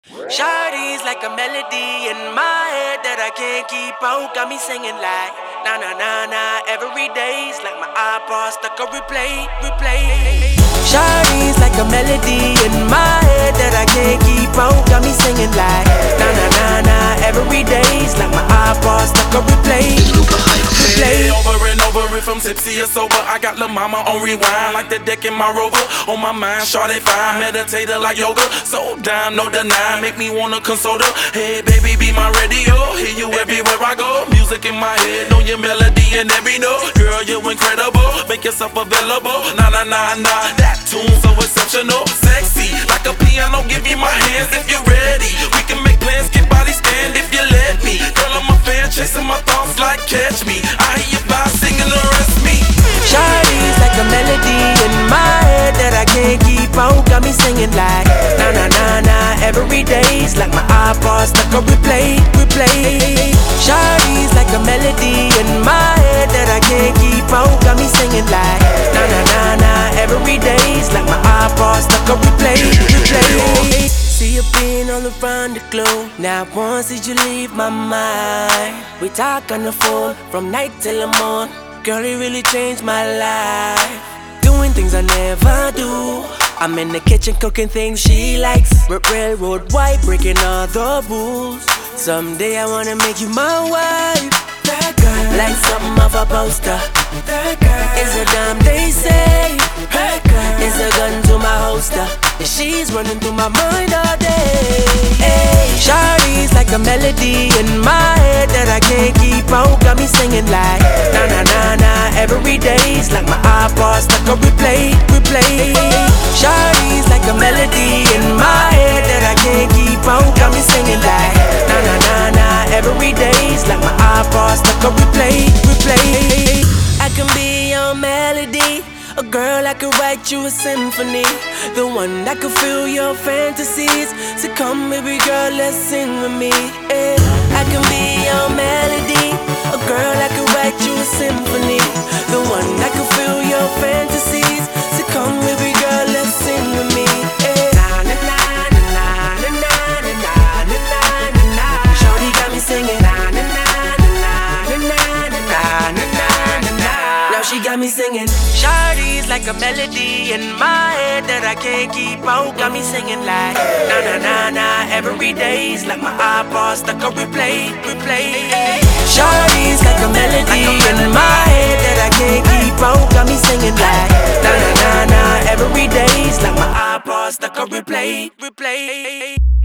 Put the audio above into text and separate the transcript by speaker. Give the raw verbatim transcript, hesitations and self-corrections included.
Speaker 1: Shawty's like a melody in my head that I can't keep out. Got me singing like na na na na. Every day's like my iPod stuck on replay, replay. Shawty's like a melody in my head that I can't keep out. Got me singing like na na na na. Every day's like my iPod stuck on replay, replay.
Speaker 2: Over and over, if I'm tipsy or sober, I got Lil' Mama on rewind like the deck in my Rover. On my mind, shawty fine, meditator like yoga. So down, no deny, make me wanna console her. Hey baby, be my radio, hear you everywhere I go. Music in my head, know your melody and every note. Girl, you incredible, make yourself available. Nah, nah, nah, nah, that tune so exceptional. Sexy, like a piano, give me my hands if you're ready. We can make plans, get body stand if you let me. Girl, I'm a fan, chasing my thoughts like catch me. I hear you by singing the rest me.
Speaker 1: Shawty's like a melody in my head that I can't keep out. Got me singing like na na na na. Every day's like my iPod stuck on replay, replay. Shawty's like a melody in my head that I can't keep out. Got me singing like na na na na. Every day's like my iPod stuck on replay, replay. See you being all around the globe. Now once did you leave my mind? We talk on the phone from night till the morning. Girl, it really changed my life. Doing things I never do. I'm in the kitchen cooking things she likes. R- railroad white, breaking all the rules. Someday I wanna make you my wife. That girl, like something off a poster. That girl is a dime they say. That girl is a gun to my holster. And she's running through my mind all day. Hey, Shawty's like a melody in my head that I can't keep out. Got me singing like na na na na. Every day's like my iPod stuck on replay, replay. Shawty's like a melody in my head that I can't keep out. Got me singing like na na na na. Every day's like my iPod stuck on replay, replay. I can be your melody, a girl I could write you a symphony, the one that could fill your fantasies. So come baby girl, let's sing with me. Yeah. I can be your melody, a girl I could write you a symphony, the one that could fill your fantasies. So come baby girl, let's sing with me. Yeah. Na na na na na na na na na na na. Shawty got me singing na na na na na na na na na na. Now she got me singing. Shawty's like a melody in my head that I can't keep out. Got me singing like na na na na. Every day's like my iPod stuck on replay, replay. Shawty's like a melody in my head that I can't keep out. Got me singing like na na na na. Every day's like my iPod stuck on replay, replay.